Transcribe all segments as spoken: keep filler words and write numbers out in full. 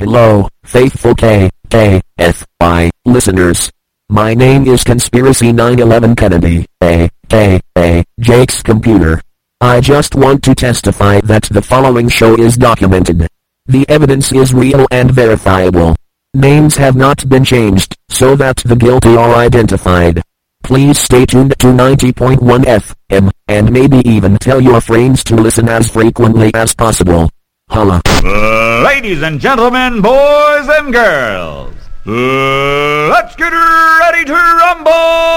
Hello, faithful K, K, F, Y, listeners. My name is Conspiracy nine eleven Kennedy, A, K, A, Jake's computer. I just want to testify that the following show is documented. The evidence is real and verifiable. Names have not been changed, so that the guilty are identified. Please stay tuned to ninety point one F M, and maybe even tell your friends to listen as frequently as possible. Holla. Uh, ladies and gentlemen, boys and girls, uh, let's get ready to rumble!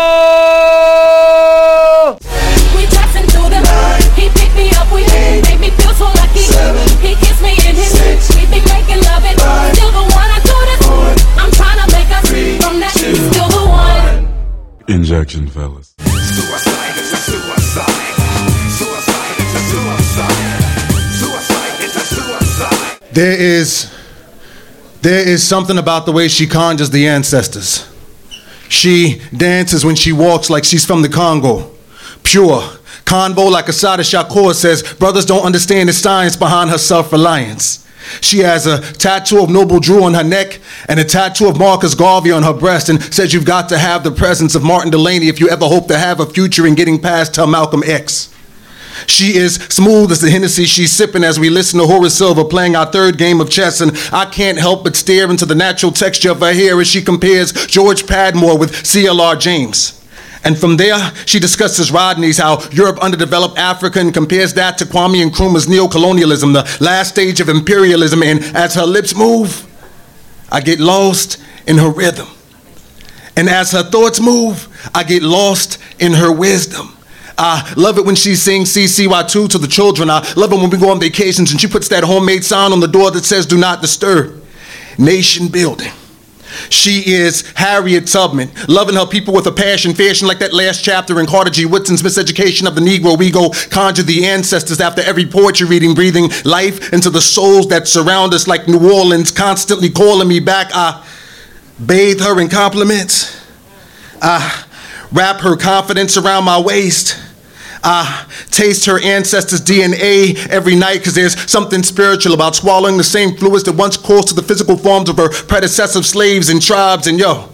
We dancing to the night. He picked me up, we eight, made me feel so lucky. Seven, he kissed me in his six, we be making love it. Five, still the one I do this. Four, I'm trying to make us three, from that. Two, still the one. Injection, fellas. Suicide is a suicide. Suicide is a suicide. Suicide is a suicide. There is, there is something about the way she conjures the ancestors. She dances when she walks like she's from the Congo. Pure. Convo like Assata Shakur says, brothers don't understand the science behind her self-reliance. She has a tattoo of Noble Drew on her neck and a tattoo of Marcus Garvey on her breast, and says you've got to have the presence of Martin Delaney if you ever hope to have a future in getting past her Malcolm X. She is smooth as the Hennessy she's sipping as we listen to Horace Silver playing our third game of chess, and I can't help but stare into the natural texture of her hair as she compares George Padmore with C L R James. And from there, she discusses Rodney's how Europe underdeveloped Africa and compares that to Kwame Nkrumah's neocolonialism, the last stage of imperialism. And as her lips move, I get lost in her rhythm. And as her thoughts move, I get lost in her wisdom. I love it when she sings C C Y two to the children. I love it when we go on vacations and she puts that homemade sign on the door that says, "Do not disturb." Nation building. She is Harriet Tubman, loving her people with a passion, fashion like that last chapter in Carter G. Woodson's Miseducation of the Negro. We go conjure the ancestors after every poetry reading, breathing life into the souls that surround us like New Orleans, constantly calling me back. I bathe her in compliments. I wrap her confidence around my waist. I taste her ancestors' D N A every night, because there's something spiritual about swallowing the same fluids that once coursed to the physical forms of her predecessor slaves and tribes. And yo,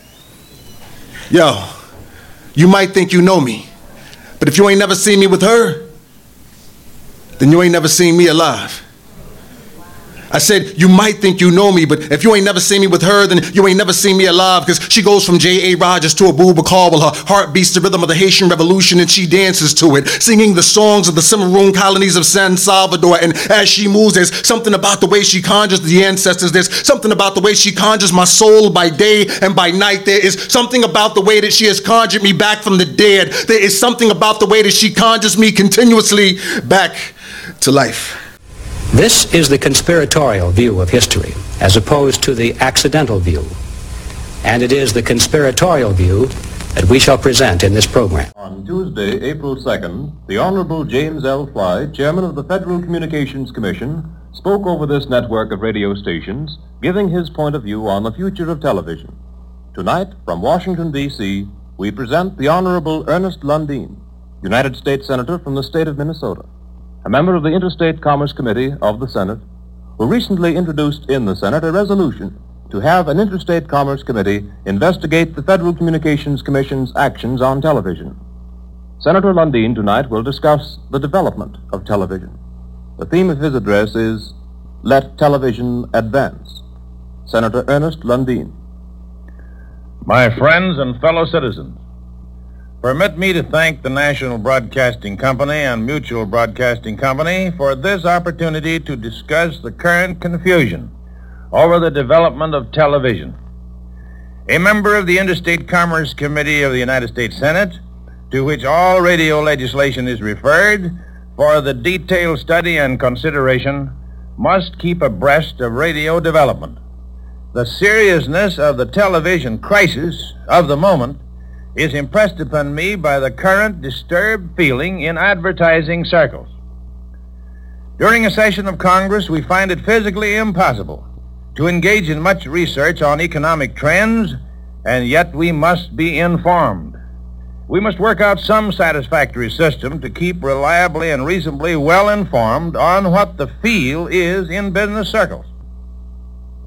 yo, you might think you know me, but if you ain't never seen me with her, then you ain't never seen me alive. I said, you might think you know me, but if you ain't never seen me with her, then you ain't never seen me alive, because she goes from J A. Rogers to Abubakar while her heart beats the rhythm of the Haitian Revolution and she dances to it, singing the songs of the Cimarron colonies of San Salvador. And as she moves, there's something about the way she conjures the ancestors. There's something about the way she conjures my soul by day and by night. There is something about the way that she has conjured me back from the dead. There is something about the way that she conjures me continuously back to life. This is the conspiratorial view of history, as opposed to the accidental view. And it is the conspiratorial view that we shall present in this program. On Tuesday, April second, the Honorable James L. Fly, Chairman of the Federal Communications Commission, spoke over this network of radio stations, giving his point of view on the future of television. Tonight, from Washington, D C, we present the Honorable Ernest Lundeen, United States Senator from the state of Minnesota, a member of the Interstate Commerce Committee of the Senate, who recently introduced in the Senate a resolution to have an Interstate Commerce Committee investigate the Federal Communications Commission's actions on television. Senator Lundeen tonight will discuss the development of television. The theme of his address is, Let Television Advance. Senator Ernest Lundeen. My friends and fellow citizens, permit me to thank the National Broadcasting Company and Mutual Broadcasting Company for this opportunity to discuss the current confusion over the development of television. A member of the Interstate Commerce Committee of the United States Senate, to which all radio legislation is referred, for the detailed study and consideration, must keep abreast of radio development. The seriousness of the television crisis of the moment is impressed upon me by the current disturbed feeling in advertising circles. During a session of Congress, we find it physically impossible to engage in much research on economic trends, and yet we must be informed. We must work out some satisfactory system to keep reliably and reasonably well informed on what the feel is in business circles.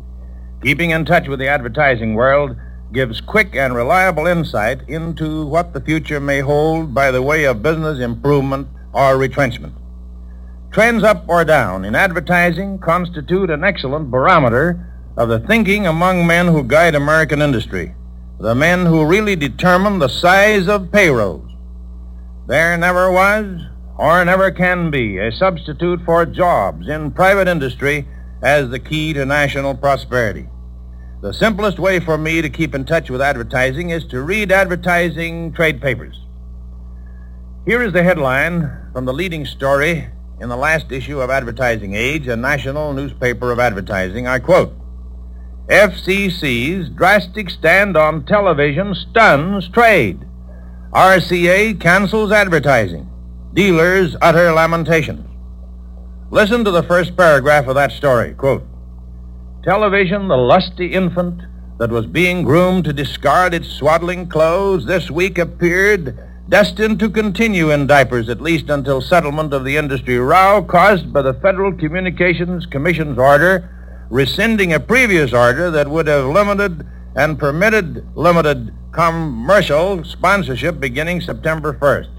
Keeping in touch with the advertising world gives quick and reliable insight into what the future may hold by the way of business improvement or retrenchment. Trends up or down in advertising constitute an excellent barometer of the thinking among men who guide American industry, the men who really determine the size of payrolls. There never was or never can be a substitute for jobs in private industry as the key to national prosperity. The simplest way for me to keep in touch with advertising is to read advertising trade papers. Here is the headline from the leading story in the last issue of Advertising Age, a national newspaper of advertising. I quote, F C C's drastic stand on television stuns trade. R C A cancels advertising. Dealers utter lamentations. Listen to the first paragraph of that story. Quote, television, the lusty infant that was being groomed to discard its swaddling clothes, this week appeared destined to continue in diapers, at least until settlement of the industry row caused by the Federal Communications Commission's order rescinding a previous order that would have limited and permitted limited commercial sponsorship beginning September first.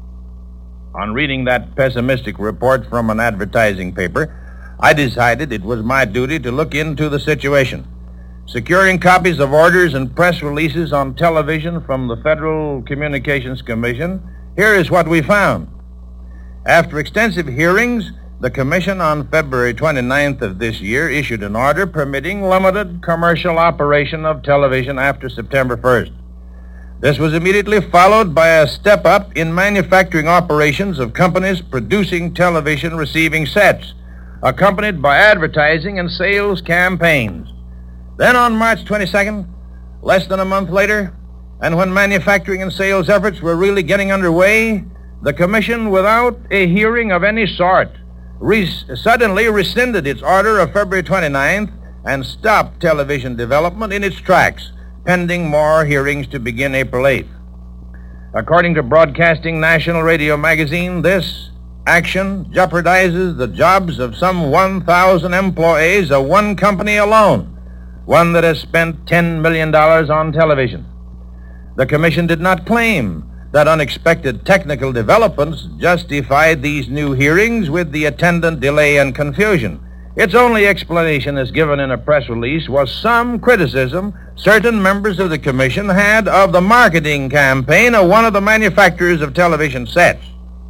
On reading that pessimistic report from an advertising paper, I decided it was my duty to look into the situation. Securing copies of orders and press releases on television from the Federal Communications Commission, here is what we found. After extensive hearings, the Commission on February twenty-ninth of this year issued an order permitting limited commercial operation of television after September first. This was immediately followed by a step up in manufacturing operations of companies producing television receiving sets, accompanied by advertising and sales campaigns. Then on March twenty-second, less than a month later, and when manufacturing and sales efforts were really getting underway, the Commission, without a hearing of any sort, Re- suddenly rescinded its order of February twenty-ninth and stopped television development in its tracks, pending more hearings to begin April eighth. According to Broadcasting National Radio Magazine, this action jeopardizes the jobs of some one thousand employees of one company alone, one that has spent ten million dollars on television. The Commission did not claim that unexpected technical developments justified these new hearings with the attendant delay and confusion. Its only explanation, as given in a press release, was some criticism certain members of the Commission had of the marketing campaign of one of the manufacturers of television sets.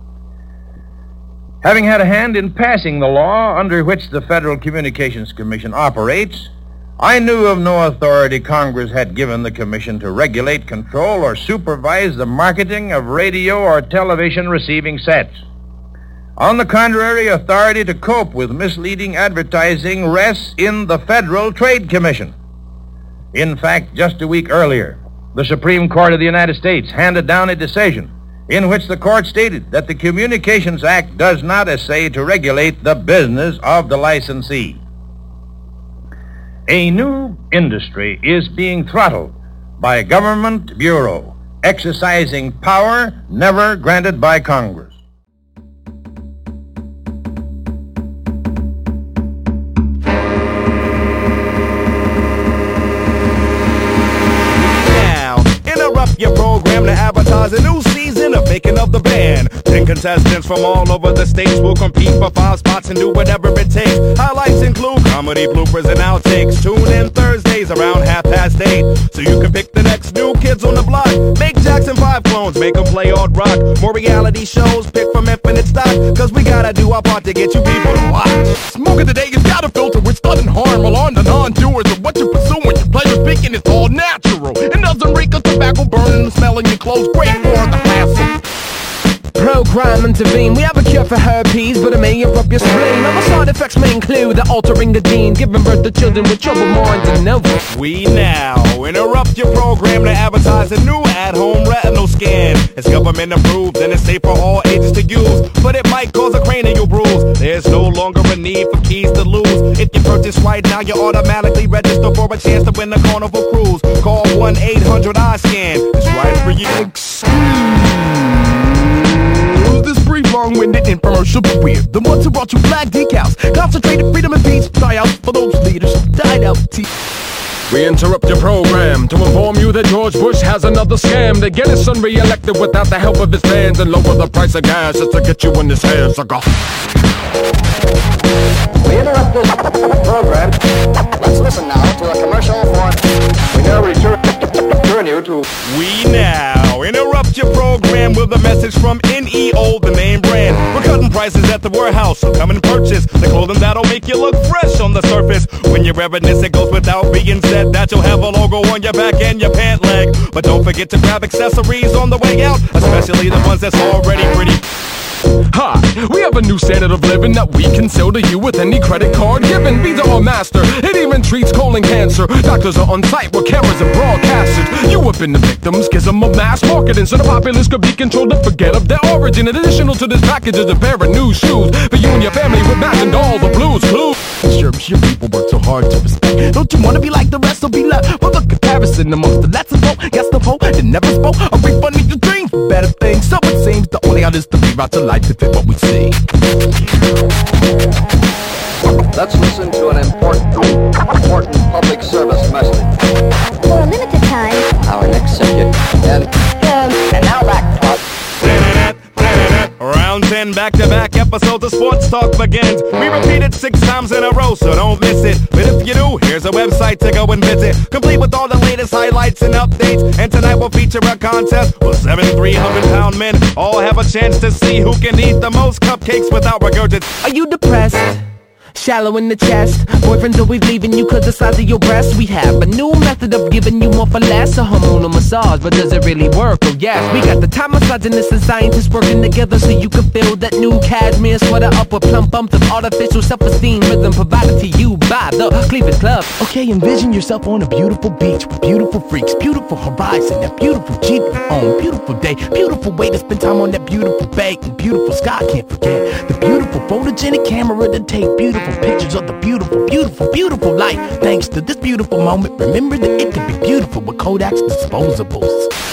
Having had a hand in passing the law under which the Federal Communications Commission operates, I knew of no authority Congress had given the Commission to regulate, control, or supervise the marketing of radio or television receiving sets. On the contrary, authority to cope with misleading advertising rests in the Federal Trade Commission. In fact, just a week earlier, the Supreme Court of the United States handed down a decision in which the court stated that the Communications Act does not essay to regulate the business of the licensee. A new industry is being throttled by a government bureau exercising power never granted by Congress. Now, interrupt your program to advertise a new season of Making of the Band. Ten contestants from all over the states will compete for five spots and do whatever it takes. Highlights include comedy, bloopers, and outtakes. Tune in Thursdays around half past eight so you can pick the next new kids on the block. Make Jackson five clones, make them play odd rock. More reality shows, pick from infinite stock, cause we gotta do our part to get you people to watch. Smoking today is got a filter with sudden harm on the non-doers of what you're pursuing. Your pleasure speaking is all natural. It doesn't reek of tobacco burning and smelling your clothes. Great for the hassle. Program intervene. We have a cure for herpes, but it may erupt your spleen. Other side effects may include the altering the gene, giving birth to children with troubled minds and nerves. We now interrupt your program to advertise a new at-home retinal scan. It's government approved and it's safe for all ages to use, but it might cause a cranial bruise. There's no longer a need for keys to lose. If you purchase right now, you automatically register for a chance to win the Carnival Cruise. Call one eight hundred I scan. It's right for you. This brief, long-winded infomercial, but weird. The ones who brought you black decals, concentrated freedom and peace, tryouts for those leaders, died out. We interrupt your program to inform you that George Bush has another scam to get his son re-elected without the help of his fans and lower the price of gas just to get you in his hair, sucker. We interrupt this program. Let's listen now to a commercial for... We now return, return you to... We now interrupt your program with a message from N E O, the name brand. We're cutting prices at the warehouse, so come and purchase the clothing that'll make you look fresh on the surface. When you're wearing this, it goes without being said that you'll have a logo on your back and your pant leg. But don't forget to grab accessories on the way out, especially the ones that's already pretty. Hi, we have a new standard of living that we can sell to you with any credit card given. Visa or Master, it even treats colon cancer. Doctors are on site with cameras and broadcasters. You have been the victims, schism of mass marketing, so the populace could be controlled to forget of their origin. Additional to this package is a pair of new shoes for you and your family with matching dolls or blues clues. Sure, your people work so hard to respect. Don't you wanna be like the rest or be left with a comparison amongst the let's vote, yes the vote, that never spoke, a refund in your dreams for better things. So it seems the only out is to rewrite to life to fit what we see. Let's listen to an important, important public service message. For a limited time. Our next subject. And, um, and now back to us. Round ten back-to-back episodes of Sports Talk begins. We repeat it six times in a row, so don't miss it. But if you do, here's a website to go and visit, complete with all the latest highlights and updates. And tonight we'll feature a contest where seven three hundred pound men all have a chance to see who can eat the most cupcakes without regurgitating. Are you depressed? Shallow in the chest. Boyfriends always leaving you cause the size of your breast. We have a new method of giving you more for less. A hormonal massage, but does it really work? Oh yes, we got the top misogynists and scientists working together so you can feel that new cashmere sweater up with plump bumps of artificial self-esteem rhythm provided to you by the Cleveland Club. Okay, envision yourself on a beautiful beach with beautiful freaks, beautiful horizon, that beautiful Jeep on, beautiful day, beautiful way to spend time on that beautiful bay, and beautiful sky, can't forget the beautiful photogenic camera to take beautiful pictures of the beautiful, beautiful, beautiful light. Thanks to this beautiful moment, remember that it can be beautiful with Kodak's disposables.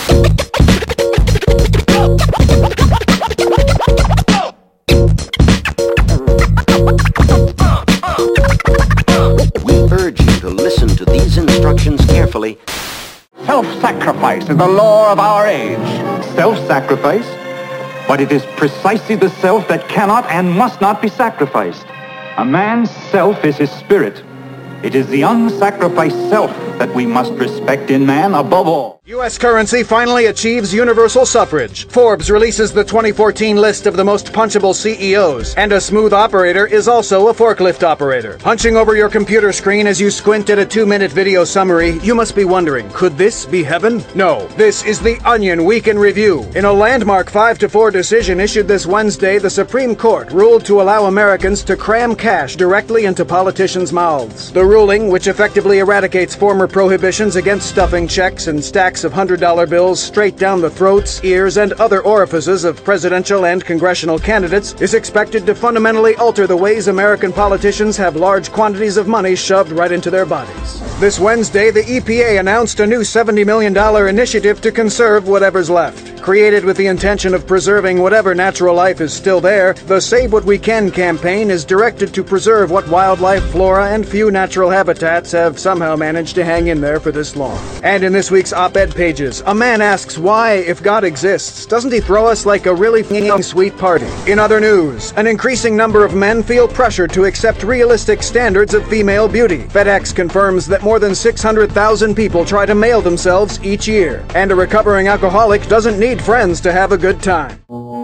We urge you to listen to these instructions carefully. Self-sacrifice is the law of our age. Self-sacrifice? But it is precisely the self that cannot and must not be sacrificed. A man's self is his spirit. It is the unsacrificed self that we must respect in man above all. U S currency finally achieves universal suffrage. Forbes releases the twenty fourteen list of the most punchable C E Os, and a smooth operator is also a forklift operator. Hunching over your computer screen as you squint at a two-minute video summary, you must be wondering, could this be heaven? No, this is the Onion Week in Review. In a landmark five to four decision issued this Wednesday, the Supreme Court ruled to allow Americans to cram cash directly into politicians' mouths. The ruling, which effectively eradicates former prohibitions against stuffing checks and stacks of one hundred dollar bills straight down the throats, ears, and other orifices of presidential and congressional candidates, is expected to fundamentally alter the ways American politicians have large quantities of money shoved right into their bodies. This Wednesday, the E P A announced a new seventy million dollar initiative to conserve whatever's left. Created with the intention of preserving whatever natural life is still there, the Save What We Can campaign is directed to preserve what wildlife, flora, and few natural habitats have somehow managed to hang in there for this long. And in this week's op-ed pages, a man asks why, if God exists, doesn't he throw us like a really f***ing sweet party? In other news, an increasing number of men feel pressured to accept realistic standards of female beauty. FedEx confirms that more than six hundred thousand people try to mail themselves each year. And a recovering alcoholic doesn't need friends to have a good time.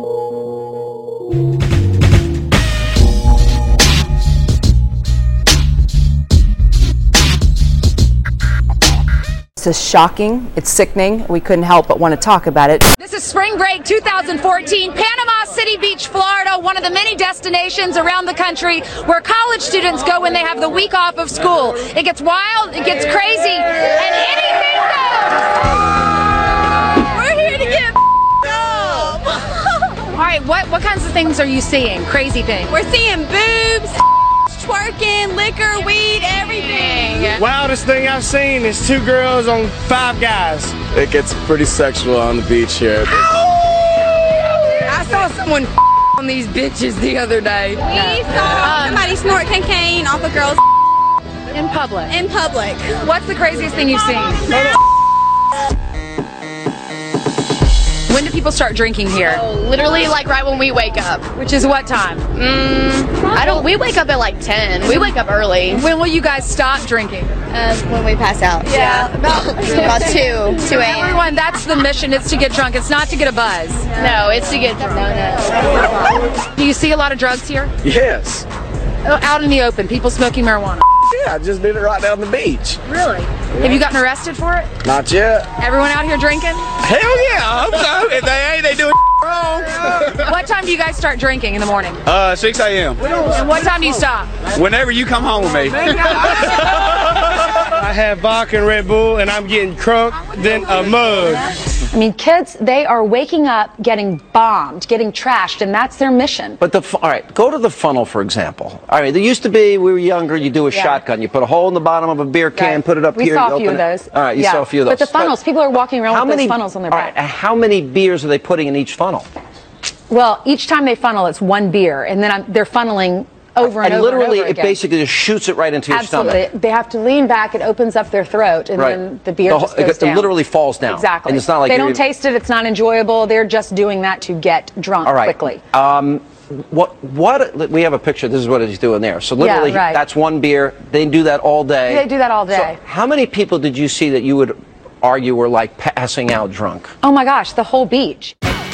This is shocking, it's sickening, we couldn't help but want to talk about it. This is Spring Break two thousand fourteen, Panama City Beach, Florida, one of the many destinations around the country where college students go when they have the week off of school. It gets wild, it gets crazy, and anything goes! We're here to get up! Alright, what, what kinds of things are you seeing? Crazy things? We're seeing boobs, twerking, liquor, weed, everything. Wildest thing I've seen is two girls on five guys. It gets pretty sexual on the beach here. I saw someone on these bitches the other day. We saw somebody snort cocaine off a girl's. In public? In public. What's the craziest thing you've seen? When do people start drinking here? Oh, literally like right when we wake up. Which is what time? Mm, I don't, we wake up at like ten. We wake up early. When will you guys stop drinking? Uh, when we pass out. Yeah, about, about two, two a.m. Everyone, that's the mission. It's to get drunk. It's not to get a buzz. No, it's to get drunk. Do you see a lot of drugs here? Yes. Oh, out in the open, people smoking marijuana. Yeah, I just did it right down the beach. Really? Have you gotten arrested for it? Not yet. Everyone out here drinking? Hell yeah, I hope so. If they ain't, they doing wrong. What time do you guys start drinking in the morning? Uh, six a.m. And what time do you stop? Whenever you come home with me. I have vodka and Red Bull, and I'm getting crunk, then a mug. I mean, kids, they are waking up getting bombed, getting trashed, and that's their mission. But the all right, go to the funnel, for example. All right, there used to be, we were younger, you do a Yeah. shotgun. You put a hole in the bottom of a beer can, Right. put it up we here. saw you a few of open it. those. All right, you yeah. saw a few of those. But the funnels, people are walking around how with many, those funnels on their all back. right, how many beers are they putting in each funnel? Well, each time they funnel, it's one beer, and then I'm, they're funneling over and, and over literally, and over it again. basically just shoots it right into your Absolutely. stomach. They have to lean back, it opens up their throat, and Right. then the beer The just whole- goes it down. literally falls down. Exactly. And it's not like they you're don't even- taste it, it's not enjoyable, they're just doing that to get drunk All right. quickly. Um, what, what, we have a picture, this is what he's doing there. So literally, right. that's one beer. They do that all day. They do that all day. So how many people did you see that you would argue were like passing out drunk? Oh my gosh, the whole beach.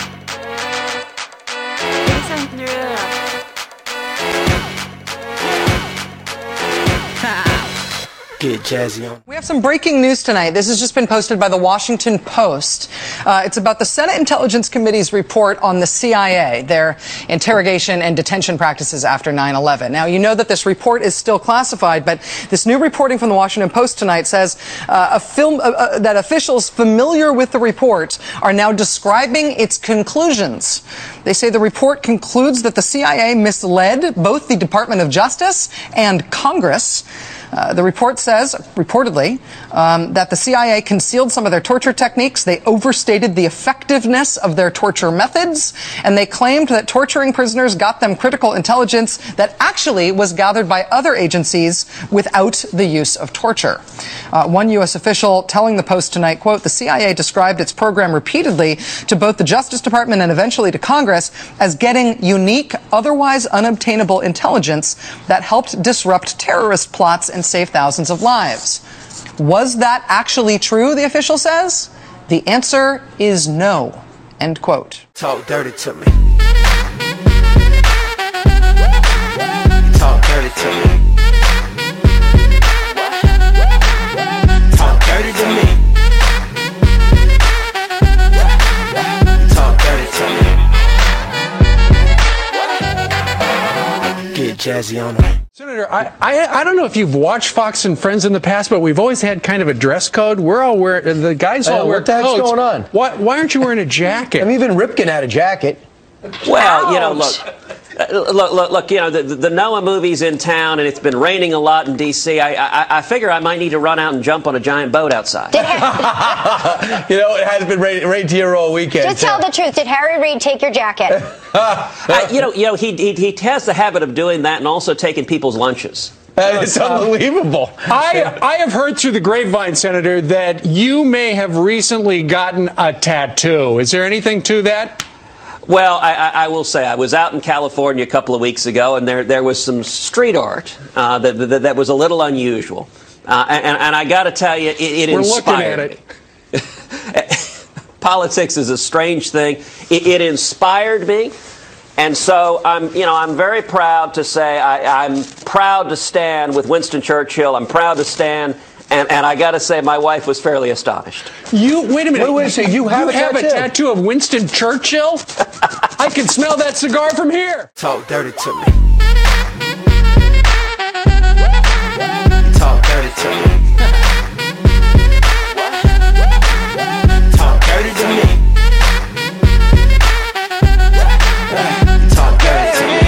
Get jazzy on. We have some breaking news tonight. This has just been posted by the Washington Post. Uh, it's about the Senate Intelligence Committee's report on the C I A, their interrogation and detention practices after nine eleven. Now, you know that this report is still classified, but this new reporting from the Washington Post tonight says uh, a film uh, uh, that officials familiar with the report are now describing its conclusions. They say the report concludes that the C I A misled both the Department of Justice and Congress. Uh, the report says, reportedly, um, that the C I A concealed some of their torture techniques, they overstated the effectiveness of their torture methods, and they claimed that torturing prisoners got them critical intelligence that actually was gathered by other agencies without the use of torture. Uh, one U S official telling the Post tonight, quote, the C I A described its program repeatedly to both the Justice Department and eventually to Congress as getting unique, otherwise unobtainable intelligence that helped disrupt terrorist plots and save thousands of lives. Was that actually true, the official says? The answer is no. End quote. Talk dirty to me. Talk dirty to me. Talk dirty to me. Talk dirty to me. Get jazzy on me. Senator, I, I I don't know if you've watched Fox and Friends in the past, but we've always had kind of a dress code. We're all wearing, the guys all know, wear what the heck's coats. going on? Why, why aren't you wearing a jacket? I mean, even Ripken had a jacket. Well, you know, look, uh, look, look, look, you know, the, the Noah movie's in town, and it's been raining a lot in D C I, I, I figure I might need to run out and jump on a giant boat outside. You know, it has been raining rain here all weekend. Just tell the truth. Did Harry Reid take your jacket? uh, you know, you know, he, he he has the habit of doing that and also taking people's lunches. It's unbelievable. I I have heard through the grapevine, Senator, that you may have recently gotten a tattoo. Is there anything to that? Well, I, I, I will say I was out in California a couple of weeks ago, and there there was some street art uh, that, that that was a little unusual, uh, and, and I got to tell you, it, it We're inspired looking at it. Politics is a strange thing. It, it inspired me. And so I'm, you know, I'm very proud to say I, I'm proud to stand with Winston Churchill. I'm proud to stand, and, and I got to say my wife was fairly astonished. You wait a minute. Wait, wait a second. You have, you a, have tattoo. a tattoo of Winston Churchill? I can smell that cigar from here. Talk dirty to me. Talk dirty to me. Talk dirty to me. Talk dirty to me.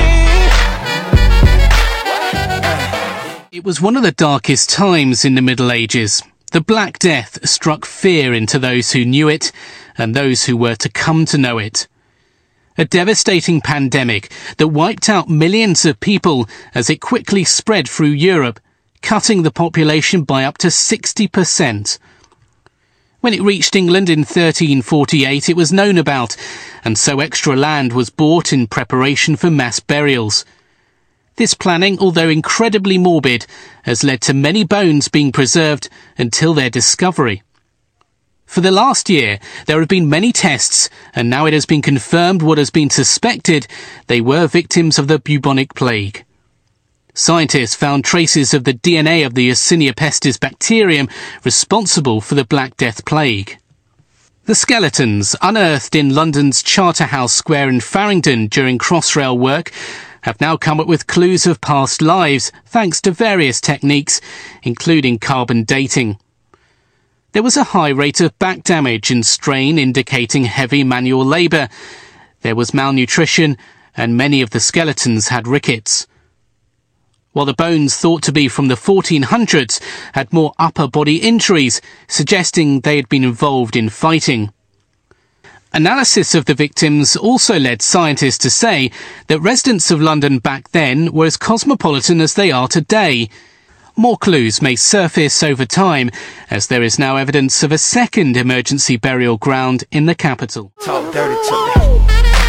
It was one of the darkest times in the Middle Ages. The Black Death struck fear into those who knew it and those who were to come to know it. A devastating pandemic that wiped out millions of people as it quickly spread through Europe cutting the population by up to sixty percent. When it reached England in thirteen forty-eight, it was known about, and so extra land was bought in preparation for mass burials. This planning, although incredibly morbid, has led to many bones being preserved until their discovery. For the last year, there have been many tests, and now it has been confirmed what has been suspected: they were victims of the bubonic plague. Scientists found traces of the D N A of the Yersinia pestis bacterium responsible for the Black Death plague. The skeletons, unearthed in London's Charterhouse Square in Farringdon during Crossrail work, have now come up with clues of past lives thanks to various techniques, including carbon dating. There was a high rate of back damage and strain indicating heavy manual labour. There was malnutrition, and many of the skeletons had rickets. While the bones thought to be from the fourteen hundreds had more upper body injuries, suggesting they had been involved in fighting. Analysis of the victims also led scientists to say that residents of London back then were as cosmopolitan as they are today. More clues may surface over time, as there is now evidence of a second emergency burial ground in the capital. Talk dirty to me.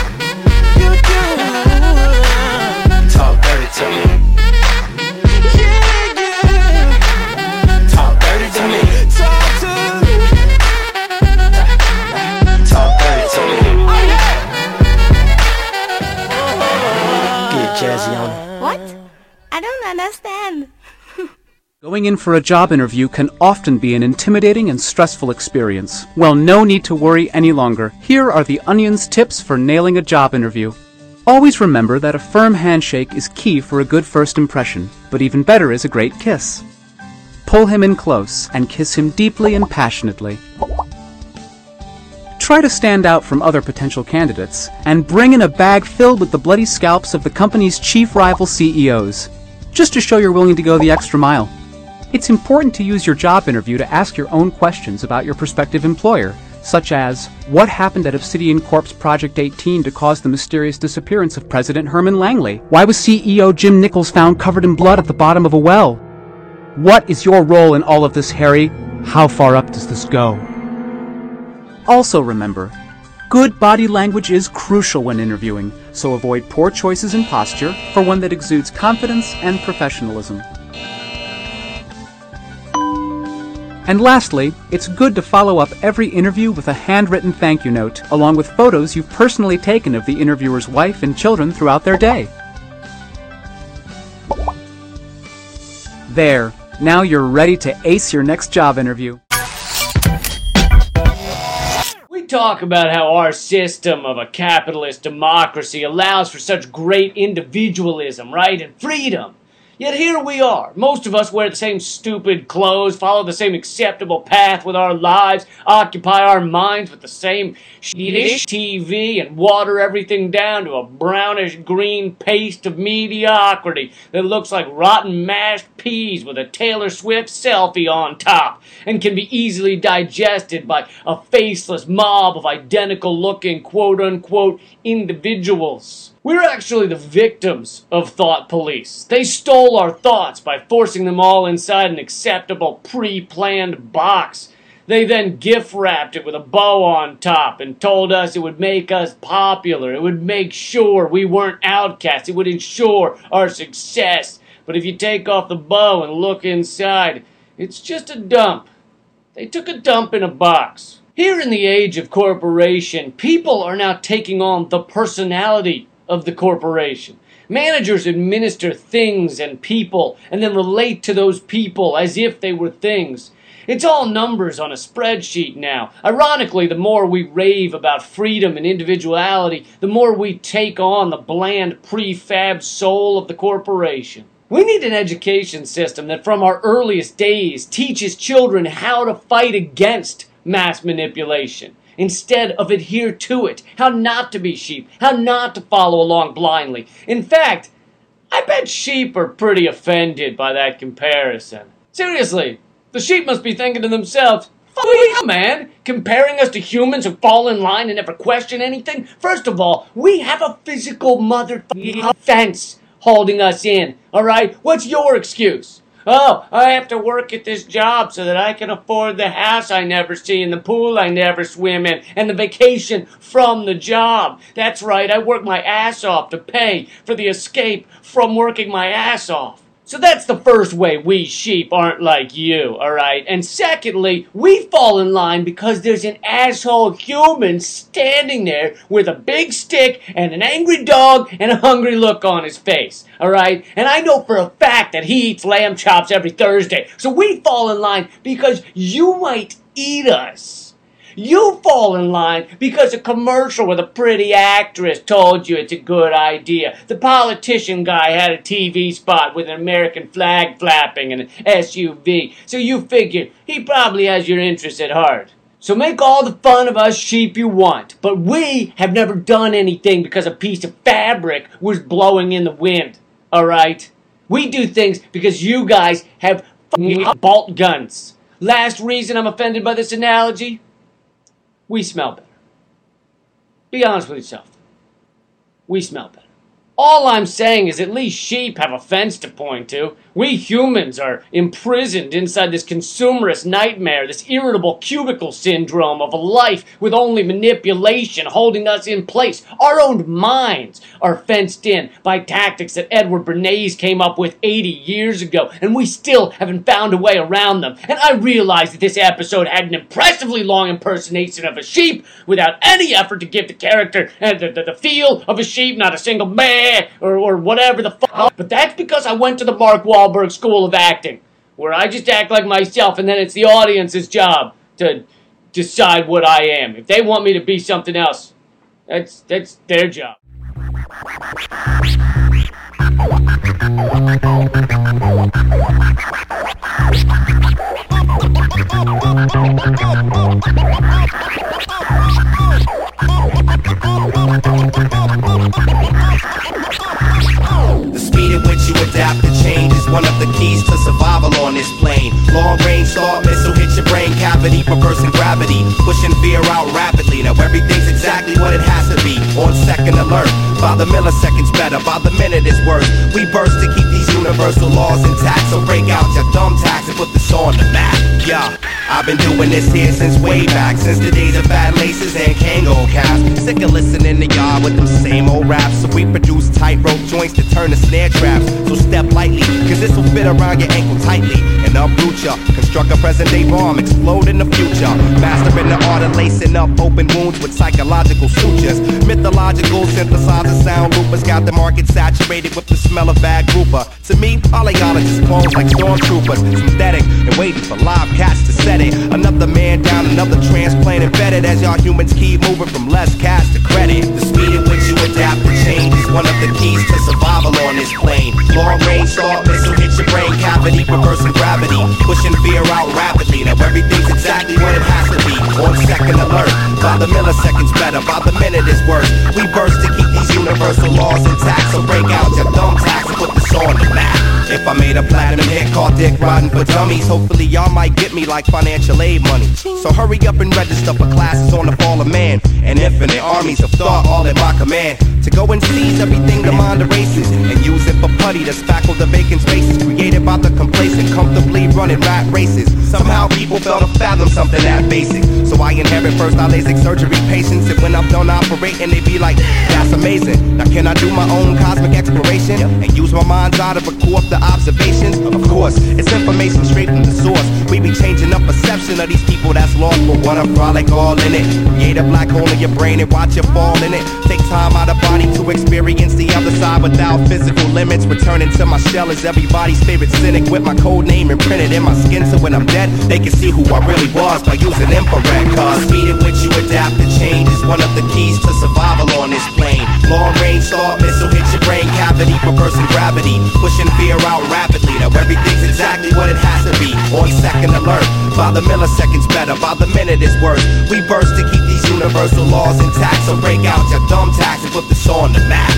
Talk dirty to me. Talk dirty to me. Talk to me. Talk dirty to me. Get jazzy on it. What? I don't understand. Going in for a job interview can often be an intimidating and stressful experience. Well, no need to worry any longer. Here are the Onion's tips for nailing a job interview. Always remember that a firm handshake is key for a good first impression, but even better is a great kiss. Pull him in close and kiss him deeply and passionately. Try to stand out from other potential candidates and bring in a bag filled with the bloody scalps of the company's chief rival C E Os, just to show you're willing to go the extra mile. It's important to use your job interview to ask your own questions about your prospective employer, such as, what happened at Obsidian Corp's Project eighteen to cause the mysterious disappearance of President Herman Langley? Why was C E O Jim Nichols found covered in blood at the bottom of a well? What is your role in all of this, Harry? How far up does this go? Also remember, good body language is crucial when interviewing, so avoid poor choices in posture for one that exudes confidence and professionalism. And lastly, it's good to follow up every interview with a handwritten thank you note, along with photos you've personally taken of the interviewer's wife and children throughout their day. There, now you're ready to ace your next job interview. We talk about how our system of a capitalist democracy allows for such great individualism, right, and freedom. Yet here we are. Most of us wear the same stupid clothes, follow the same acceptable path with our lives, occupy our minds with the same shittish T V, and water everything down to a brownish-green paste of mediocrity that looks like rotten mashed peas with a Taylor Swift selfie on top, and can be easily digested by a faceless mob of identical-looking quote-unquote individuals. We're actually the victims of thought police. They stole our thoughts by forcing them all inside an acceptable, pre-planned box. They then gift-wrapped it with a bow on top and told us it would make us popular. It would make sure we weren't outcasts. It would ensure our success. But if you take off the bow and look inside, it's just a dump. They took a dump in a box. Here in the age of corporation, people are now taking on the personality of the corporation. Managers administer things and people and then relate to those people as if they were things. It's all numbers on a spreadsheet now. Ironically, the more we rave about freedom and individuality, the more we take on the bland prefab soul of the corporation. We need an education system that from our earliest days teaches children how to fight against mass manipulation, instead of adhere to it, how not to be sheep, how not to follow along blindly. In fact, I bet sheep are pretty offended by that comparison. Seriously, the sheep must be thinking to themselves, fuck yeah, man, comparing us to humans who fall in line and never question anything? First of all, we have a physical motherfucking fence holding us in, alright? What's your excuse? Oh, I have to work at this job so that I can afford the house I never see and the pool I never swim in and the vacation from the job. That's right, I work my ass off to pay for the escape from working my ass off. So that's the first way we sheep aren't like you, alright? And secondly, we fall in line because there's an asshole human standing there with a big stick and an angry dog and a hungry look on his face, alright? And I know for a fact that he eats lamb chops every Thursday. So we fall in line because you might eat us. You fall in line because a commercial with a pretty actress told you it's a good idea. The politician guy had a T V spot with an American flag flapping and an S U V. So you figure he probably has your interests at heart. So make all the fun of us sheep you want. But we have never done anything because a piece of fabric was blowing in the wind. Alright? We do things because you guys have fucking bolt guns. Last reason I'm offended by this analogy? We smell better. Be honest with yourself. We smell better. All I'm saying is at least sheep have a fence to point to. We humans are imprisoned inside this consumerist nightmare, this irritable cubicle syndrome of a life with only manipulation holding us in place. Our own minds are fenced in by tactics that Edward Bernays came up with eighty years ago, and we still haven't found a way around them. And I realize that this episode had an impressively long impersonation of a sheep without any effort to give the character and the, the, the feel of a sheep, not a single meh or, or whatever the fuck. But that's because I went to the Mark Wahlberg School of Acting, where I just act like myself, and then it's the audience's job to decide what I am. If they want me to be something else, that's that's their job. The speed at which you adapt to change is one of the keys to survival on this plane. Long-range thought missile hits your brain cavity, reversing gravity, pushing fear out rapidly. Now everything's exactly what it has to be, on second alert. By the milliseconds better, by the minute it's worse. We burst to keep these universal laws intact, so break out your dumb tax and put this on the map. Yeah, I've been doing this here since way back, since the days of fat laces and Kango caps. Sick of listening to y'all with them same old raps, so we produce tightrope joints to turn the snare traps. So step lightly, cause this will fit around your ankle tightly and uproot ya. Construct a present day bomb, explode in the future. Mastering the art of lacing up open wounds with psychological sutures. Mythological synthesizer sound loopers got the market saturated with the smell of bad grouper. To me, polyologists clones like stormtroopers, synthetic and waiting for live cats to set it. Another man down, another transplant embedded as y'all humans keep moving from less cash to credit. The speed at which you adapt to change is one of the keys to survival on this plane. Long range thought missile hits your brain cavity, reversing gravity, pushing fear out rapidly. Now everything's exactly what it has to be, on second alert. By the milliseconds better, by the minute it's worse. We burst to keep these universal laws intact, so break out your dumb tax and put this on the map. If I made a platinum hit called Dick Riding for Dummies, hopefully y'all might get me like financial aid money. So hurry up and register for classes on the fall of man, and infinite armies of thought all at my command. To go and seize everything the mind erases, and use it for putty to spackle the vacant spaces created by the complacent, comfortably running rat races. Somehow people fail to fathom something that basic, so I inherit first I LASIK surgery patience, and when I'm done operating they be like, that's amazing. Now can I do my own cosmic exploration and use my mind's eye to record the observations? Of course, it's information straight from the source. We be changing up perception of these people that's lost, but what a frolic all in it. Create a black hole in your brain and watch it fall in it. Take time out of body to experience the other side without physical limits. Returning to my shell as everybody's favorite cynic, with my code name imprinted in my skin, so when I'm dead they can see who I really was by using infrared. Cause speed at which you adapt to change is one of the keys to survival on this plane. Long range thought missile hits your brain cavity, reversing gravity, pushing fear out rapidly. Now everything's exactly what it has to be, on second alert. By the milliseconds better, by the minute it's worse. We burst to keep these universal laws intact, so break out your dumb tax and put this on the map.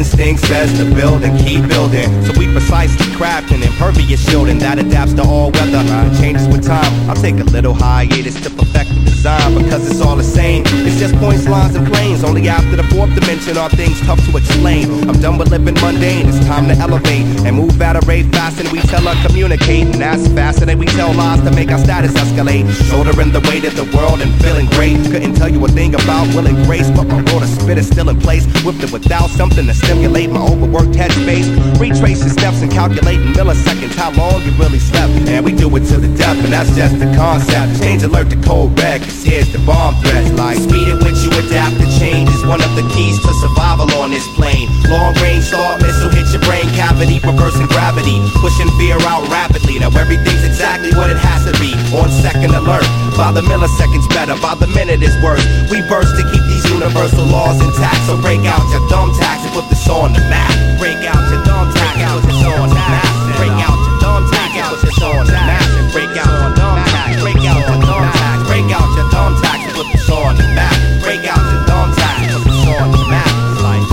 instinct says to build and keep building. So we precisely craft an impervious shielding that adapts to all weather and changes with time. I'll take a little hiatus to perfect the design, because it's all the same. It's just points, lines, and planes. Only after the fourth dimension are things tough to explain. I'm done with living mundane. It's time to elevate and move at a rate faster than we tell or communicate. And that's faster than we tell lies to make our status escalate. Shouldering the weight of the world and feeling great. Couldn't tell you a thing about will and grace, but my roll to spit is still in place. With it without something to stimulate my overworked headspace. Retrace your steps and calculate in milliseconds how long you really slept. And we do it to the death, and that's just the concept. Change alert to code red, cause here's the bomb threats. Like speed at which you adapt to change is one of the keys to survival on this plane. Long range thought missile hit your brain cavity, reversing gravity, pushing fear out rapidly. Now everything's exactly what it has to be. On second alert, by the milliseconds better, by the minute is worse. We burst to keep these universal laws intact. So break out your thumbtacks and put this on the map. Break out your thumbtacks and put this on the map. Break out your thumbtacks and put this on the map. Break out your thumbtacks, break out your thumbtacks, break out your thumbtacks and put this on the map. Break out your thumbtacks and put this on the map. Like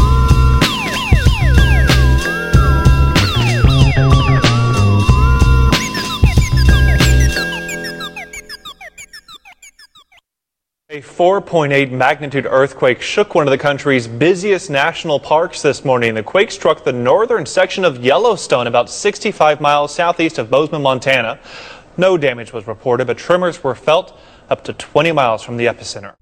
a four point eight magnitude earthquake shook one of the country's busiest national parks this morning. The quake struck the northern section of Yellowstone, about sixty-five miles southeast of Bozeman, Montana. No damage was reported, but tremors were felt up to twenty miles from the epicenter.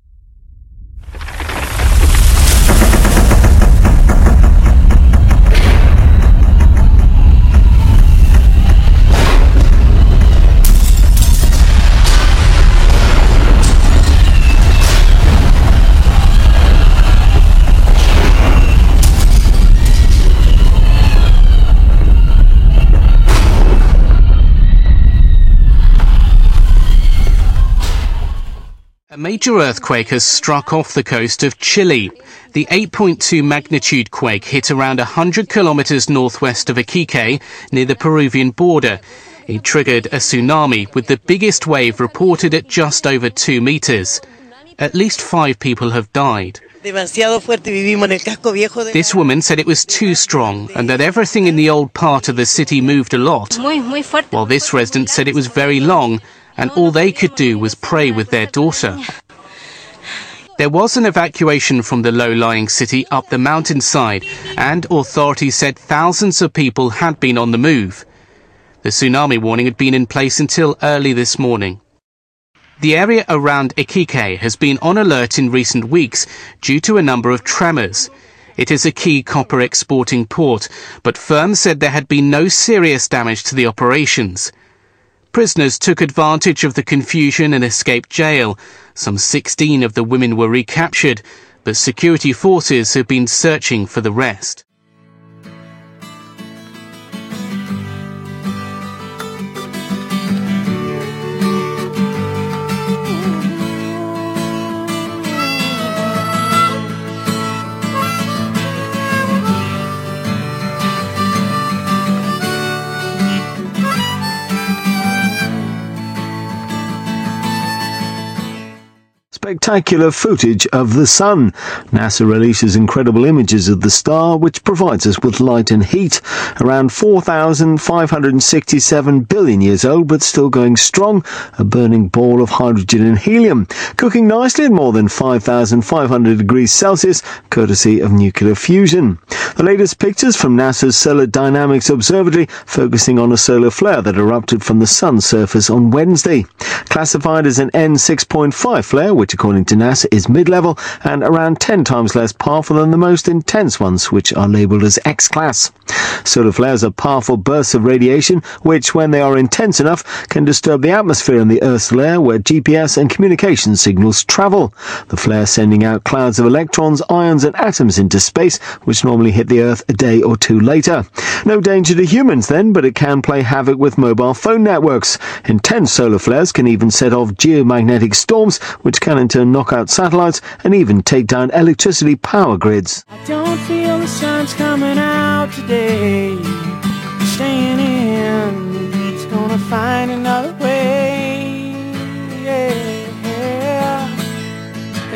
A major earthquake has struck off the coast of Chile. The eight point two magnitude quake hit around one hundred kilometers northwest of Iquique, near the Peruvian border. It triggered a tsunami, with the biggest wave reported at just over two meters. At least five people have died. This woman said it was too strong and that everything in the old part of the city moved a lot, while this resident said it was very long and all they could do was pray with their daughter. There was an evacuation from the low-lying city up the mountainside, and authorities said thousands of people had been on the move. The tsunami warning had been in place until early this morning. The area around Iquique has been on alert in recent weeks due to a number of tremors. It is a key copper exporting port, but firms said there had been no serious damage to the operations. Prisoners took advantage of the confusion and escaped jail. Some sixteen of the women were recaptured, but security forces have been searching for the rest. Spectacular footage of the sun. NASA releases incredible images of the star, which provides us with light and heat. Around four thousand five hundred sixty-seven billion years old, but still going strong. A burning ball of hydrogen and helium, cooking nicely at more than five thousand five hundred degrees Celsius, courtesy of nuclear fusion. The latest pictures from NASA's Solar Dynamics Observatory, focusing on a solar flare that erupted from the sun's surface on Wednesday. Classified as an N six point five flare, which according to NASA is mid-level and around ten times less powerful than the most intense ones, which are labelled as X-class. Solar flares are powerful bursts of radiation, which, when they are intense enough, can disturb the atmosphere in the Earth's layer where G P S and communication signals travel. The flare sending out clouds of electrons, ions and atoms into space, which normally hit the Earth a day or two later. No danger to humans then, but it can play havoc with mobile phone networks. Intense solar flares can even set off geomagnetic storms, which can in turn knock out satellites and even take down electricity power grids. I don't feel the sun's coming out today. Staying in, it's gonna find another way. Yeah.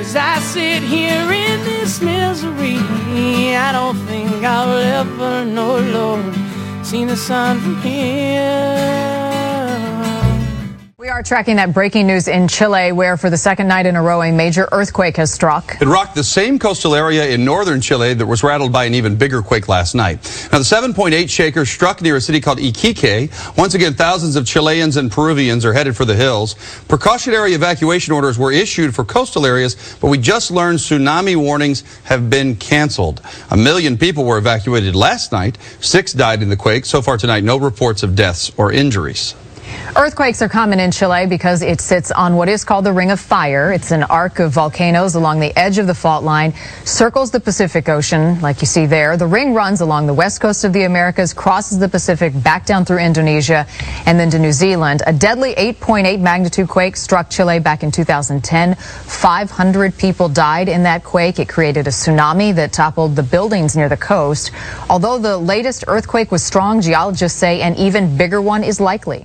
As I sit here in this misery, I don't think I'll ever know, Lord, see the sun from here. We are tracking that breaking news in Chile, where for the second night in a row, a major earthquake has struck. It rocked the same coastal area in northern Chile that was rattled by an even bigger quake last night. Now, the seven point eight shaker struck near a city called Iquique. Once again, thousands of Chileans and Peruvians are headed for the hills. Precautionary evacuation orders were issued for coastal areas, but we just learned tsunami warnings have been canceled. A million people were evacuated last night. Six died in the quake. So far tonight, no reports of deaths or injuries. Earthquakes are common in Chile because it sits on what is called the Ring of Fire. It's an arc of volcanoes along the edge of the fault line, circles the Pacific Ocean, like you see there. The ring runs along the west coast of the Americas, crosses the Pacific, back down through Indonesia, and then to New Zealand. A deadly eight point eight magnitude quake struck Chile back in two thousand ten. five hundred people died in that quake. It created a tsunami that toppled the buildings near the coast. Although the latest earthquake was strong, geologists say an even bigger one is likely.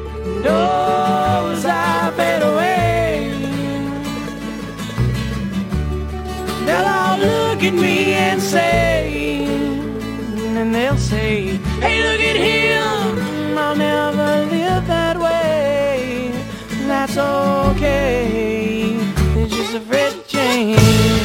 Knows I better wait. They'll all look at me and say, and they'll say, hey, look at him, I'll never live that way. That's okay, it's just afraid to change.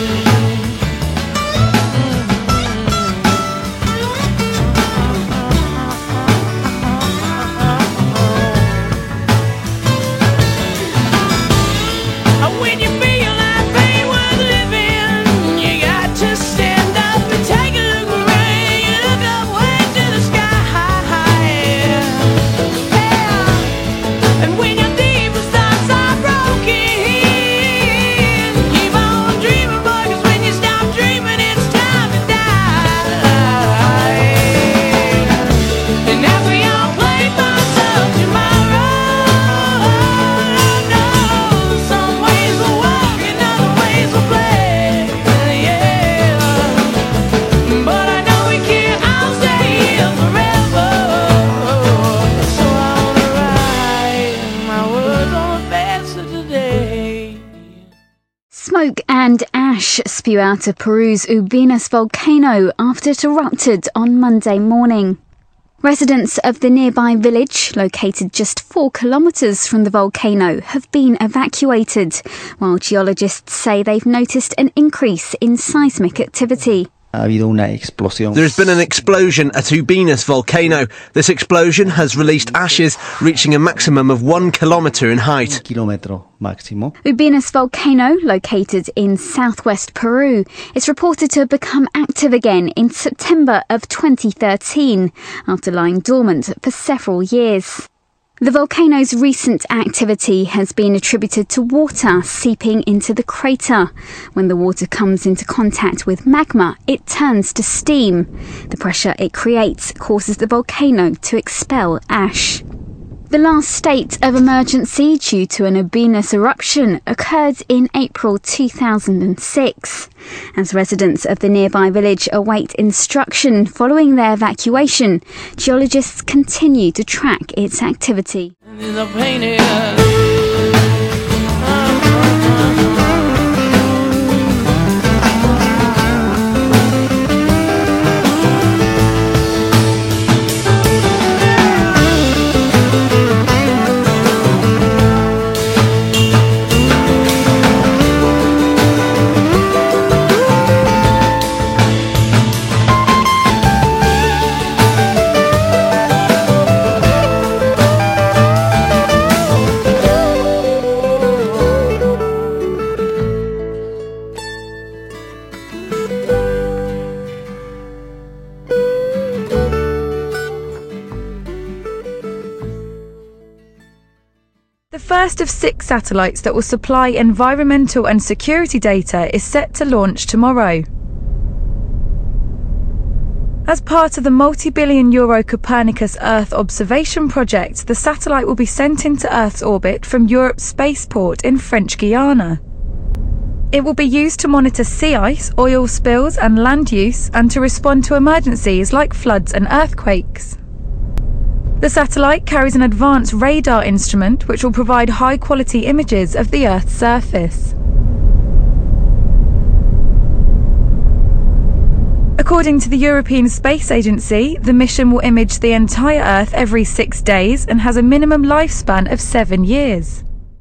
Smoke and ash spew out of Peru's Ubinas volcano after it erupted on Monday morning. Residents of the nearby village, located just four kilometres from the volcano, have been evacuated, while geologists say they've noticed an increase in seismic activity. There's been an explosion at Ubinas volcano. This explosion has released ashes reaching a maximum of one kilometre in height. Ubinas volcano, located in southwest Peru, is reported to have become active again in September of twenty thirteen, after lying dormant for several years. The volcano's recent activity has been attributed to water seeping into the crater. When the water comes into contact with magma, it turns to steam. The pressure it creates causes the volcano to expel ash. The last state of emergency due to an Ubinas eruption occurred in April two thousand six. As residents of the nearby village await instruction following their evacuation, geologists continue to track its activity. The first of six satellites that will supply environmental and security data is set to launch tomorrow. As part of the multi-billion euro Copernicus Earth observation project, the satellite will be sent into Earth's orbit from Europe's spaceport in French Guiana. It will be used to monitor sea ice, oil spills and land use, and to respond to emergencies like floods and earthquakes. The satellite carries an advanced radar instrument which will provide high-quality images of the Earth's surface. According to the European Space Agency, the mission will image the entire Earth every six days and has a minimum lifespan of seven years.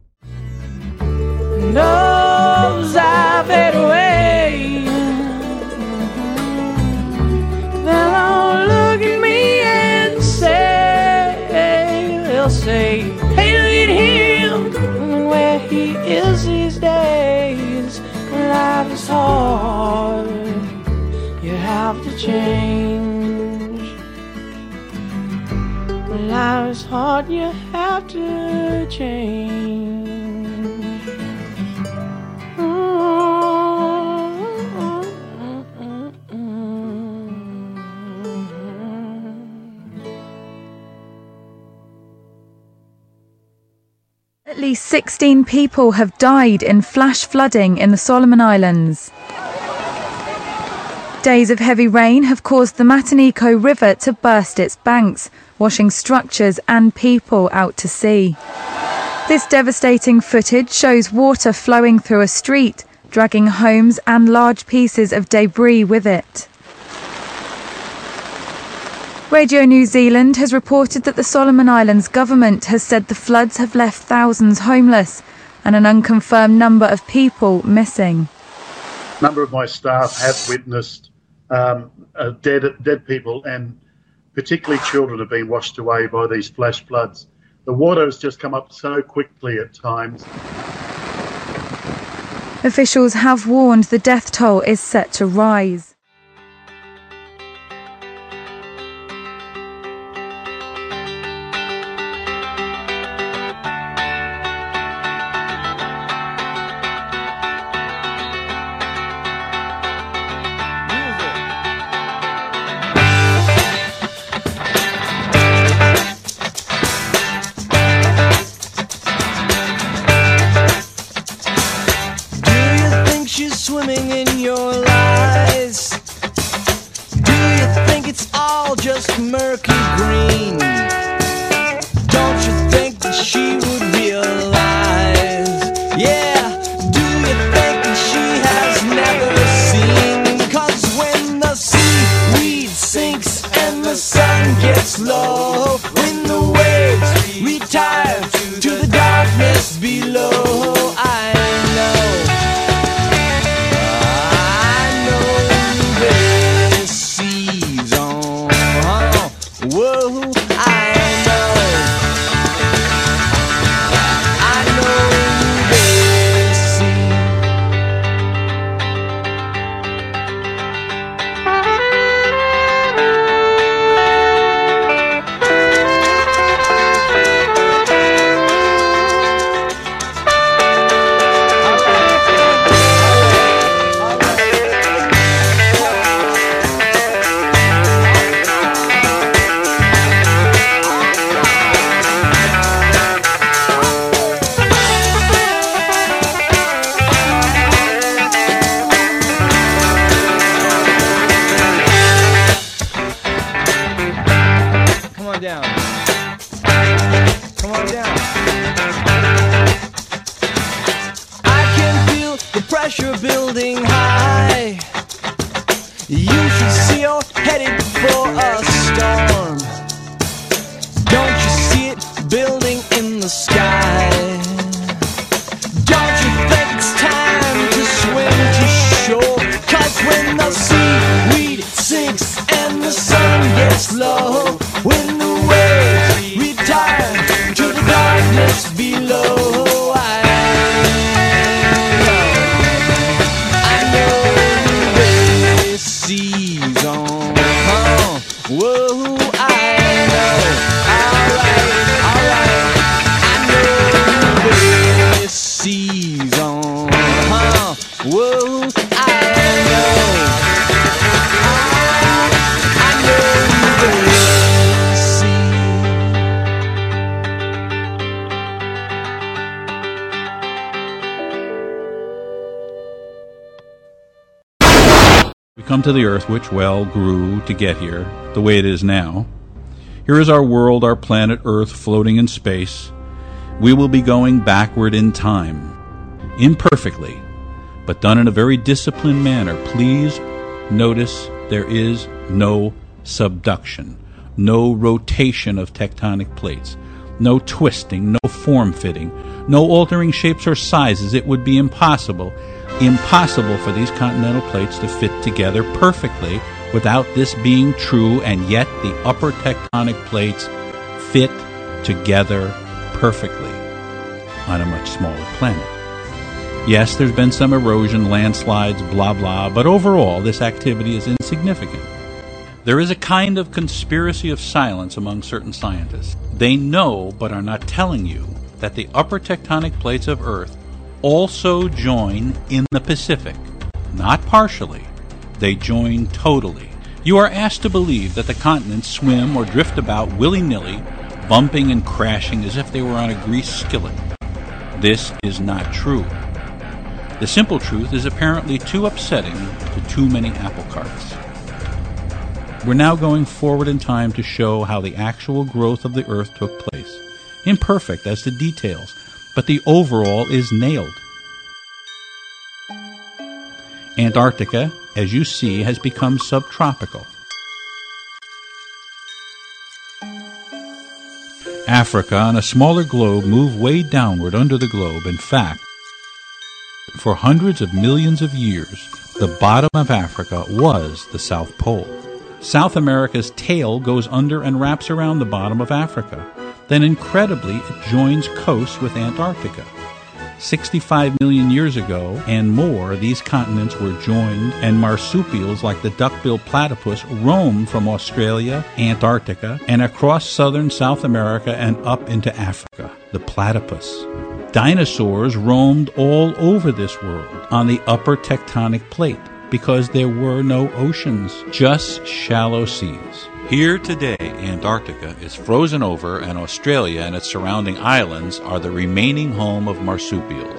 Knows I've fade away. They'll all look at me and say, they'll say, hey, look at him, and where he is these days. Life is hard, you have to change. Life is hard, you have to change. At least sixteen people have died in flash flooding in the Solomon Islands. Days of heavy rain have caused the Matanico River to burst its banks, washing structures and people out to sea. This devastating footage shows water flowing through a street, dragging homes and large pieces of debris with it. Radio New Zealand has reported that the Solomon Islands government has said the floods have left thousands homeless and an unconfirmed number of people missing. A number of my staff have witnessed um, uh, dead, dead people, and particularly children have been washed away by these flash floods. The water has just come up so quickly at times. Officials have warned the death toll is set to rise. Swimming in your lies. Do you think it's all just murky green? Don't you think that she would realize? Yeah, do you think that she has never seen? 'Cause when the seaweed sinks and the sun gets low, when the waves retire to the darkness below, I know. Pressure building high. You should see you're headed for a storm. Don't you see it building in the sky? Don't you think it's time to swim to shore? 'Cause when the seaweed sinks and the sun gets low, when the waves retire to the darkness below, I seas on, huh? Whoa, I know. Alright, alright. I know the seas on, huh? Whoa, I know. I, I know the sea. We come to the earth which, well, grew to get here, the way it is now. Here is our world, our planet Earth, floating in space. We will be going backward in time, imperfectly, but done in a very disciplined manner. Please notice there is no subduction, no rotation of tectonic plates, no twisting, no form-fitting, no altering shapes or sizes. It would be impossible, impossible for these continental plates to fit together perfectly without this being true, and yet the upper tectonic plates fit together perfectly on a much smaller planet. Yes, there's been some erosion, landslides, blah blah, but overall this activity is insignificant. There is a kind of conspiracy of silence among certain scientists. They know but are not telling you that the upper tectonic plates of Earth also join in the Pacific. Not partially, they join totally. You are asked to believe that the continents swim or drift about willy-nilly, bumping and crashing as if they were on a greased skillet. This is not true. The simple truth is apparently too upsetting to too many apple carts. We're now going forward in time to show how the actual growth of the Earth took place. Imperfect as to details, but the overall is nailed. Antarctica, as you see, has become subtropical. Africa on a smaller globe moved way downward under the globe. In fact, for hundreds of millions of years, the bottom of Africa was the South Pole. South America's tail goes under and wraps around the bottom of Africa. Then incredibly, it joins coast with Antarctica. sixty-five million years ago and more, these continents were joined, and marsupials like the duck-billed platypus roamed from Australia, Antarctica, and across southern South America and up into Africa. The platypus. Dinosaurs roamed all over this world on the upper tectonic plate because there were no oceans, just shallow seas. Here today, Antarctica is frozen over, and Australia and its surrounding islands are the remaining home of marsupials.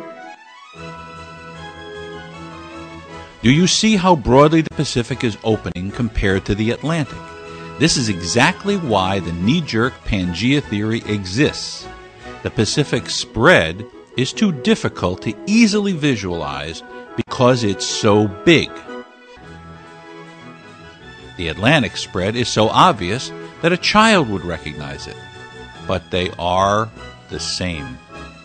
Do you see how broadly the Pacific is opening compared to the Atlantic? This is exactly why the knee-jerk Pangea theory exists. The Pacific spread is too difficult to easily visualize because it's so big. The Atlantic spread is so obvious that a child would recognize it, but they are the same.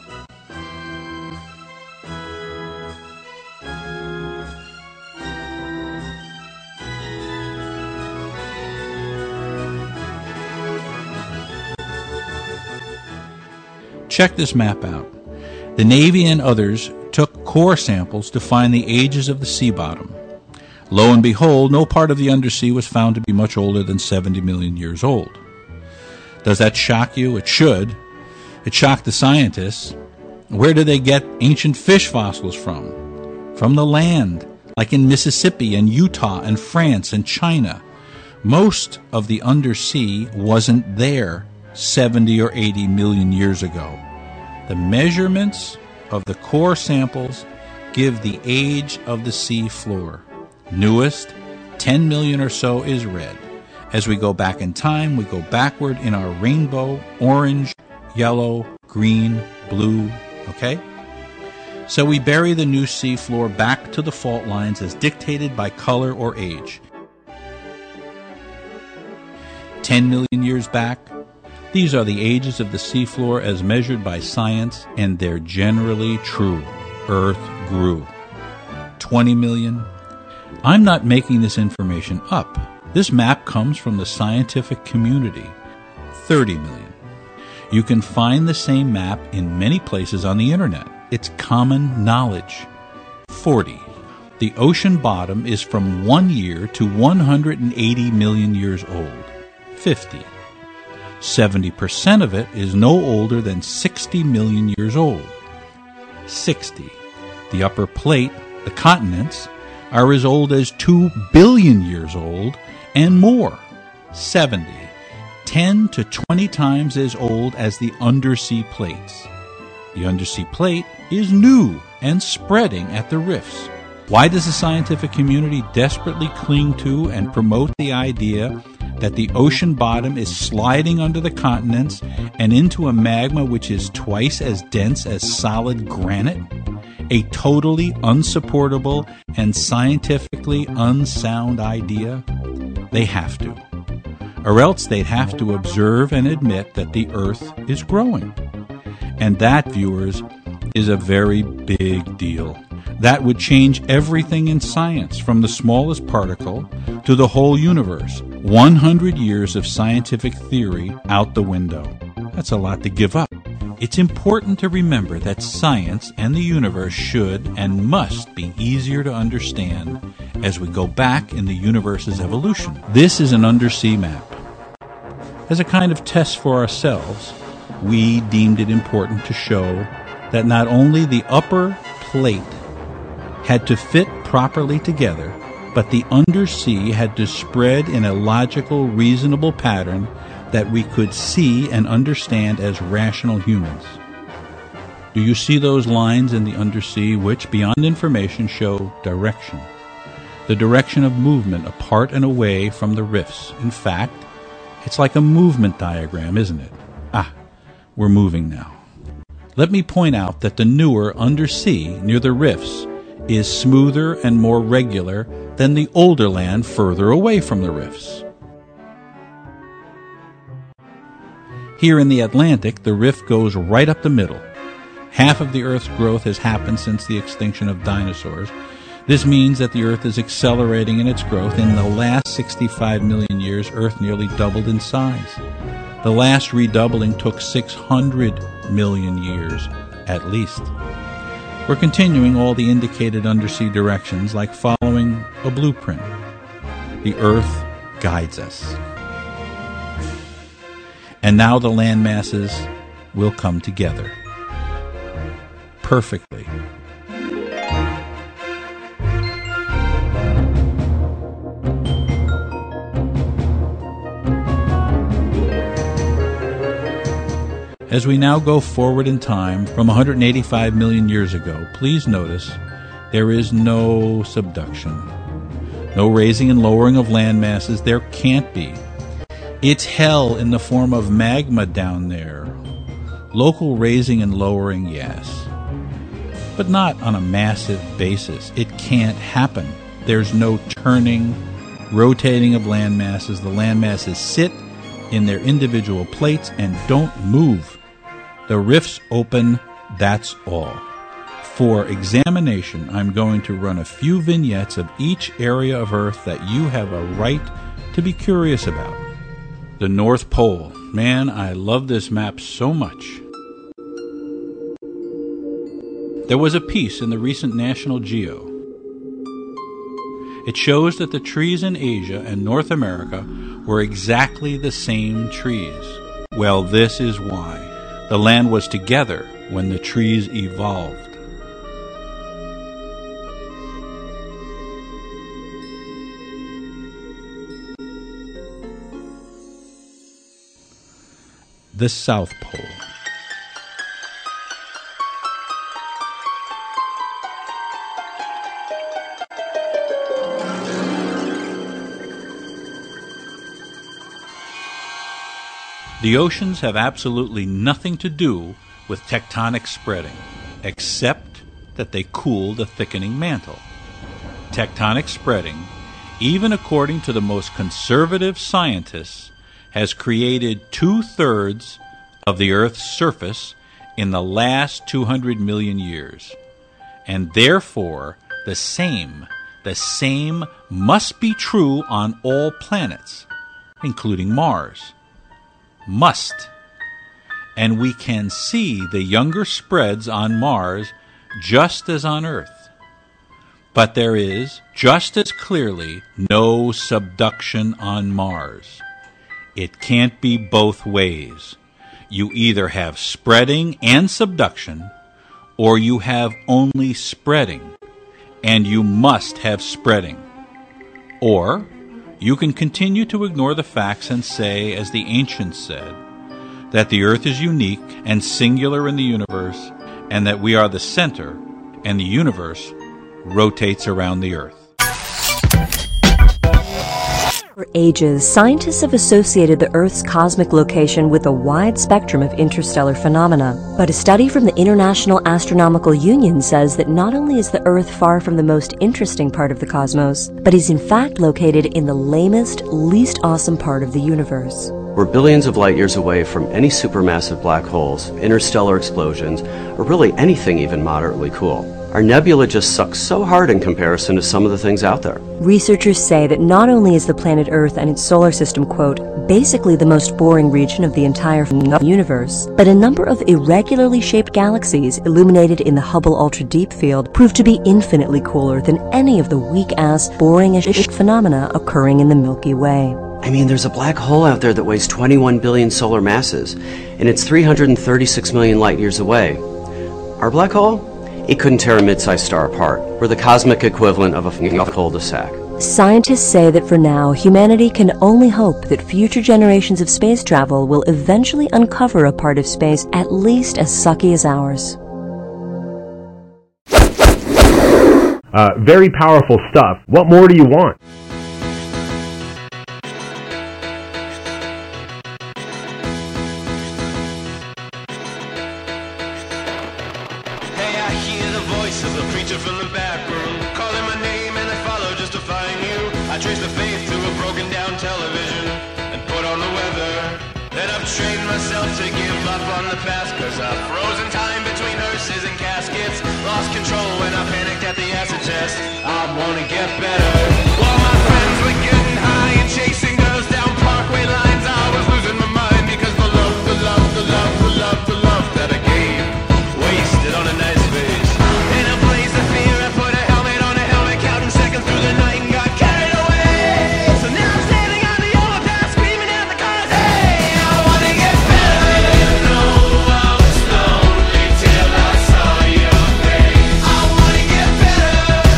Check this map out. The Navy and others took core samples to find the ages of the sea bottom. Lo and behold, no part of the undersea was found to be much older than seventy million years old. Does that shock you? It should. It shocked the scientists. Where did they get ancient fish fossils from? From the land, like in Mississippi and Utah and France and China. Most of the undersea wasn't there seventy or eighty million years ago. The measurements of the core samples give the age of the sea floor. Newest, ten million or so, is red. As we go back in time, we go backward in our rainbow, orange, yellow, green, blue, okay? So we bury the new sea floor back to the fault lines as dictated by color or age. ten million years back, these are the ages of the seafloor as measured by science, and they're generally true. Earth grew. twenty million. I'm not making this information up. This map comes from the scientific community. thirty million. You can find the same map in many places on the internet. It's common knowledge. forty. The ocean bottom is from one year to one hundred eighty million years old. fifty. seventy percent of it is no older than sixty million years old. sixty. The upper plate, the continents, are as old as two billion years old and more. seventy. ten to twenty times as old as the undersea plates. The undersea plate is new and spreading at the rifts. Why does the scientific community desperately cling to and promote the idea that the ocean bottom is sliding under the continents and into a magma which is twice as dense as solid granite? a totally unsupportable and scientifically unsound idea? They have to. Or else they'd have to observe and admit that the Earth is growing. And that, viewers, is a very big deal. That would change everything in science, from the smallest particle to the whole universe. one hundred years of scientific theory out the window. That's a lot to give up. It's important to remember that science and the universe should and must be easier to understand as we go back in the universe's evolution. This is an undersea map. As a kind of test for ourselves, we deemed it important to show that not only the upper plate had to fit properly together, but the undersea had to spread in a logical, reasonable pattern that we could see and understand as rational humans. Do you see those lines in the undersea which, beyond information, show direction? The direction of movement apart and away from the rifts. In fact, it's like a movement diagram, isn't it? Ah, we're moving now. Let me point out that the newer undersea near the rifts is smoother and more regular than the older land further away from the rifts. Here in the Atlantic, the rift goes right up the middle. Half of the Earth's growth has happened since the extinction of dinosaurs. This means that the Earth is accelerating in its growth. In the last sixty-five million years, Earth nearly doubled in size. The last redoubling took six hundred million years, at least. We're continuing all the indicated undersea directions like following a blueprint. The Earth guides us. And now the land masses will come together perfectly. As we now go forward in time from one hundred eighty-five million years ago, please notice there is no subduction, no raising and lowering of land masses. There can't be. It's hell in the form of magma down there. Local raising and lowering, yes, but not on a massive basis. It can't happen. There's no turning, rotating of land masses. The land masses sit in their individual plates and don't move. The rifts open, that's all. For examination, I'm going to run a few vignettes of each area of Earth that you have a right to be curious about. The North Pole. Man, I love this map so much. There was a piece in the recent National Geo. It shows that the trees in Asia and North America were exactly the same trees. Well, this is why. The land was together when the trees evolved. The South Pole. The oceans have absolutely nothing to do with tectonic spreading, except that they cool the thickening mantle. Tectonic spreading, even according to the most conservative scientists, has created two-thirds of the Earth's surface in the last two hundred million years. And therefore, the same, the same must be true on all planets, including Mars. Must. And we can see the younger spreads on Mars just as on Earth. But there is, just as clearly, no subduction on Mars. It can't be both ways. You either have spreading and subduction, or you have only spreading, and you must have spreading. Or you can continue to ignore the facts and say, as the ancients said, that the Earth is unique and singular in the universe, and that we are the center, and the universe rotates around the Earth. ages, scientists have associated the Earth's cosmic location with a wide spectrum of interstellar phenomena. But a study from the International Astronomical Union says that not only is the Earth far from the most interesting part of the cosmos, but is in fact located in the lamest, least awesome part of the universe. We're billions of light years away from any supermassive black holes, interstellar explosions, or really anything even moderately cool. Our nebula just sucks so hard in comparison to some of the things out there. Researchers say that not only is the planet Earth and its solar system, quote, basically the most boring region of the entire universe, but a number of irregularly shaped galaxies illuminated in the Hubble Ultra Deep Field prove to be infinitely cooler than any of the weak-ass, boring-ish phenomena occurring in the Milky Way. I mean, there's a black hole out there that weighs twenty-one billion solar masses, and it's three hundred thirty-six million light years away. Our black hole? It couldn't tear a mid-sized star apart. We're the cosmic equivalent of a cul-de-sac. Scientists say that for now, humanity can only hope that future generations of space travel will eventually uncover a part of space at least as sucky as ours. Uh, very powerful stuff. What more do you want? I wanna get better. While my friends were getting high and chasing girls down parkway lines, I was losing my mind because the love, the love, the love, the love, the love that I gave wasted on a nice face. In a blaze of fear, I put a helmet on a helmet, counting seconds through the night and got carried away. So now I'm standing on the overpass, screaming at the cars, hey, I wanna get better. You know I was lonely till I saw your face. I wanna get better.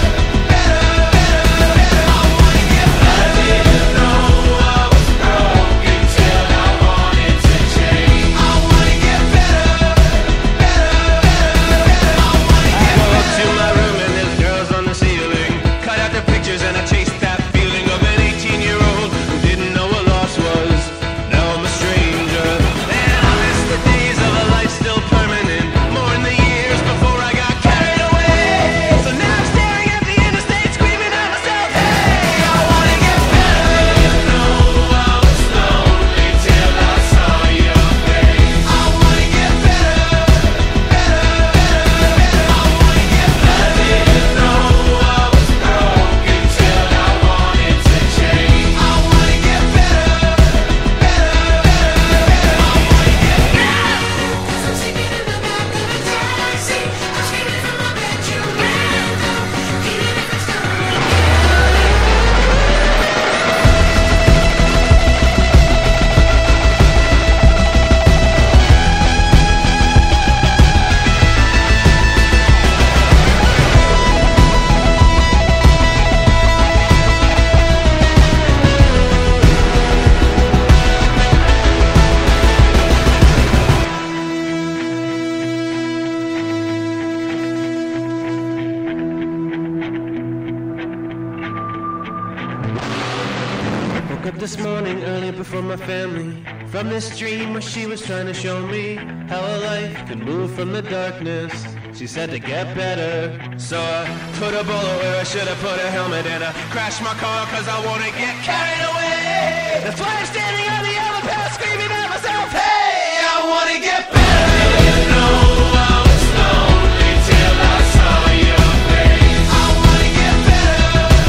This morning, early before my family, from this dream where she was trying to show me how a life can move from the darkness. She said to get better, so I put a bullet where I should have put a helmet, and I crashed my car cause I wanna get carried away. That's why I'm standing on the overpass screaming at myself, hey, I wanna get better. You know I was lonely till I saw your face. I wanna get better.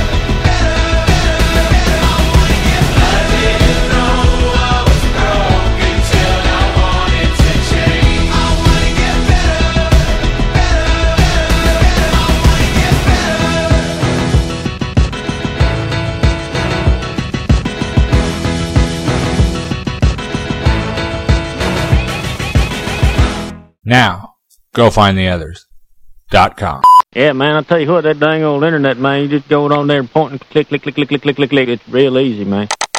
Now, go find the others. Dot com. Yeah, man, I tell you what, that dang old internet, man, you just go on there and point and click, click, click, click, click, click, click, click. It's real easy, man.